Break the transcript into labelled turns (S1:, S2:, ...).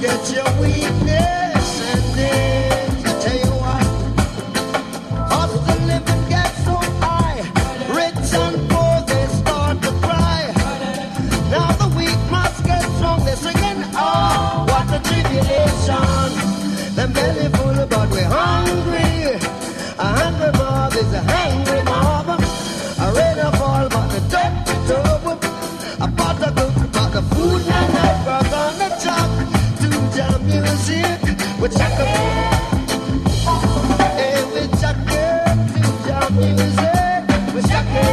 S1: get your weakness and then I tell you what, cost of living gets so high, rich and poor they start to cry. Now the weak must get strong, they're singing, oh, what a tribulation. Them belly full but we're hungry. A hungry mob is a hungry mob. A rain or fall but the dirty tub. A pot of cook but the food and the work on the top. To jam music with chaka. Hey, with chaka. To jam music with chaka.